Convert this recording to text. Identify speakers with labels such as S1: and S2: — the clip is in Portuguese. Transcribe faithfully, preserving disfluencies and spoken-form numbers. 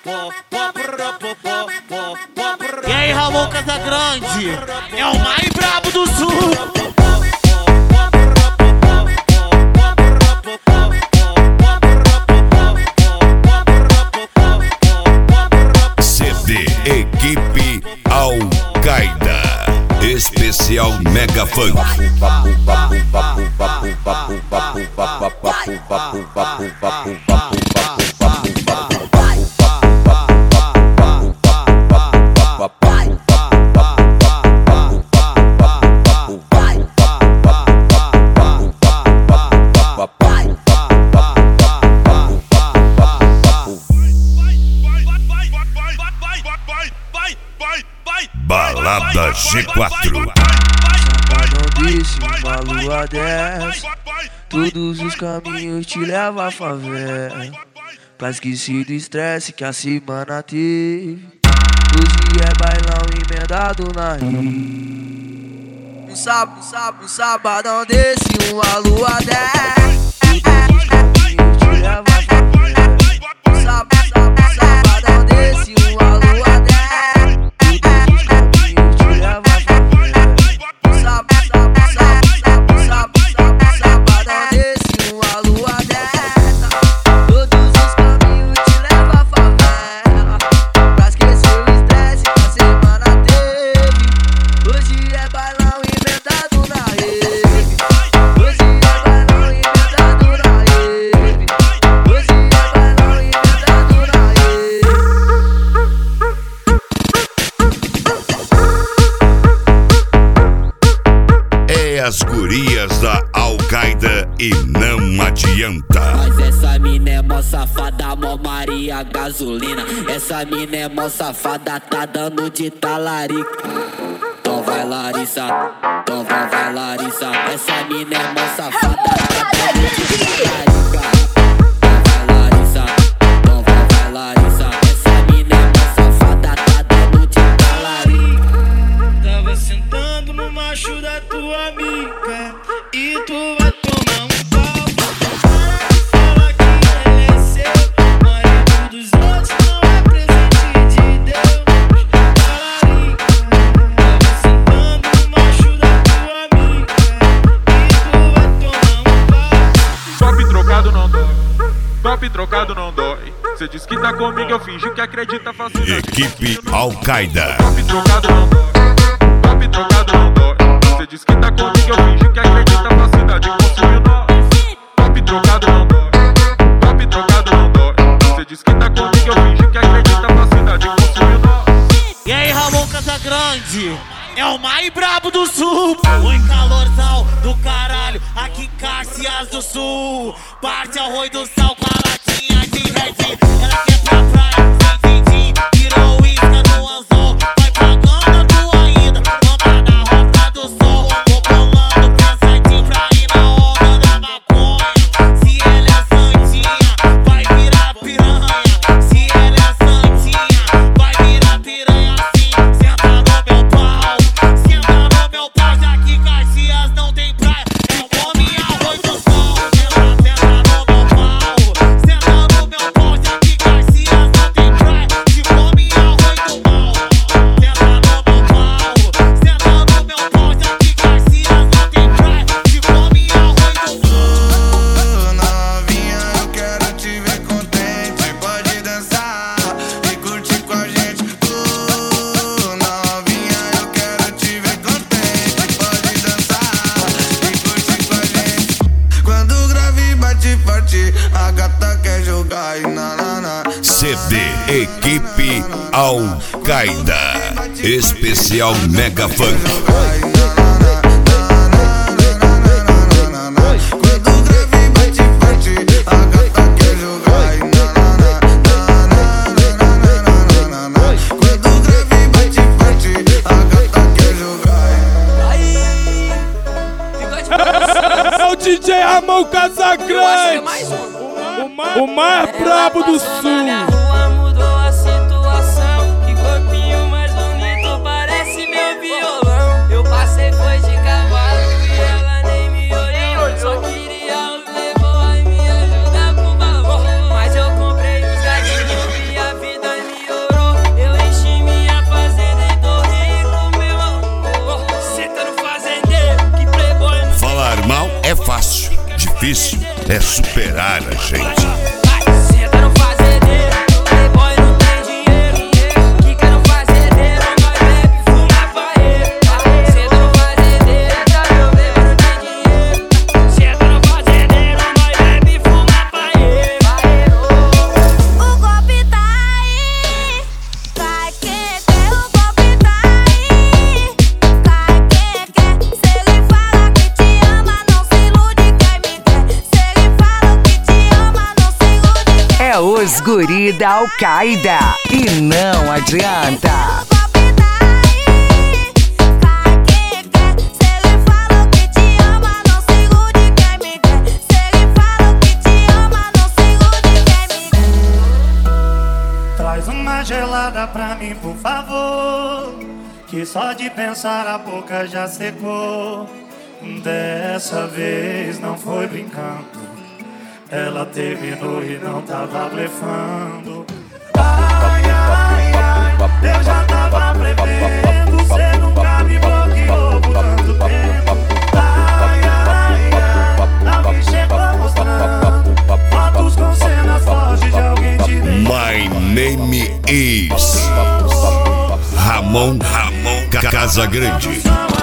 S1: E aí, Ramon Casagrande, é o mais brabo do sul.
S2: C D Equipe Al-Qaeda, especial Mega Funk. Balada G quatro.
S3: Não deixe uma lua dessa, todos os caminhos te levam à favela. Pra esquecer do estresse que a semana teve. Hoje é bailão emendado na rio. Um sábado, um sábado, um sabadão desse, uma lua dessa, todos os caminhos te levam à favela. Um sábado, um sábado, um sabadão desse, uma lua dessa.
S2: As gurias da Al-Qaeda e não adianta.
S4: Mas essa mina é mó safada, mó Maria gasolina. Essa mina é mó safada, tá dando de talarica. Então vai Larissa, então vai, vai Larissa. Essa mina é mó safada, tá dando de talarica. Então vai Larissa, então vai, vai Larissa. Essa mina é mó safada, tá dando de talarica.
S3: Tava sentando no macho da tua amiga e tu vai tomar um pau. Fala que ele é seu, marido dos outros não é presente de Deus. Tava sentando no macho da tua amiga e tu vai tomar um pau.
S5: Top trocado não dói, top trocado não dói. Cê diz que tá comigo, eu fingi que acredita fácil.
S2: Equipe Al-Qaeda.
S5: Top trocado não dói, top trocado não dói. Cê diz que tá comigo, eu fingi que acredita facilidade consumiu nós. Top trocado não dói, top trocado não dói. Cê diz que tá comigo, eu fingi que acredita facilidade consumiu nós.
S1: E aí, Ramon Casagrande, é o mais brabo do sul. Oi, calorzão do caralho, aqui em Caxias do Sul. Parte arroz do sal com a latinha de Red. Ela quer pra praia, sem din-din, virou isca no anzol. Vai pagando a tua ida, vamos na Rota do Sol. Vou bolando pensadinho pra ir na onda da maconha. Se ela é santinha, vai virar piranha. Se ela é santinha, vai virar piranha assim. Senta no meu pau, senta no meu pau. Já que Caxias não tem praia, eu come arroz do sol. Senta, senta no meu pau, senta no meu pau. Já que Caxias não tem praia, te come arroz do mal. Senta no meu pau, senta no meu pau. Já que Caxias não tem praia, te come arroz do mal.
S6: Novinha, eu quero te ver contente. Pode dançar e curtir com a gente. Oh, novinha, eu quero te ver contente. Pode dançar e curtir com a gente. Quando o grave bate forte, a gata quer jogar e na na na.
S2: C D Equipe Al-Qaeda, especial Mega Funk.
S6: Quando o grave bate forte, a gata quer jogar e na na na na. Quando o grave bate forte, a gata quer jogar.
S7: É o D J Ramon Casagrande, o mais brabo do sul.
S8: Na rua mudou a situação, que corpinho mais bonito, parece meu violão. Eu passei, foi de cavalo e ela nem me olhou. Só queria o playboy me ajudar pro valor. Mas eu comprei os gatinhos e a vida
S2: difícil é superar a gente.
S8: Senta no fazendeiro, playboy não tem dinheiro. Quica no fazendeiro, nós bebe, fuma paeiro. Senta no fazendeiro, playboy não tem dinheiro. Senta no fazendeiro, nós bebe, fuma paeiro.
S9: O golpe tá aí, cai quem quer. O golpe tá aí, cai quem quer. Se ele fala que te ama, não se ilude, quem me quer. Se ele fala que te ama, não se ilude, quem
S10: É os guri da Al-Qaeda e não adianta.
S9: O golpe tá aí, cai quem quer. Se ele fala que te ama, não se ilude, quem me quer. Se ele fala que te ama, não se ilude, quem me quer.
S11: Traz uma gelada pra mim, por favor, que só de pensar a boca já secou. Dessa vez não foi brincando, ela terminou e não tava blefando. Ai, ai, ai, eu já tava prevendo, cê nunca me bloqueou por tanto tempo. Ai, ai, ai, a me chegou mostrando fotos com cenas fortes de alguém te deixando.
S2: My name is Ramon Ramon Casagrande.